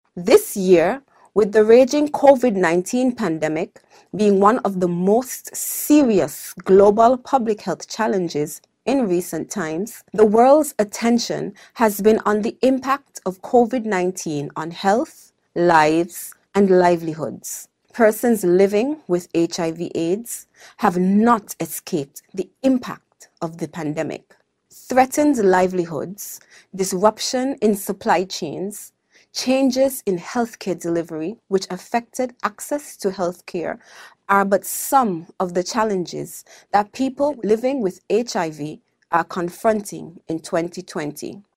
This year, with the raging COVID-19 pandemic being one of the most serious global public health challenges in recent times, the world's attention has been on the impact of COVID-19 on health, lives, and livelihoods. Persons living with HIV/AIDS have not escaped the impact of the pandemic. Threatened livelihoods, disruption in supply chains, changes in healthcare delivery, which affected access to healthcare, are but some of the challenges that people living with HIV are confronting in 2020.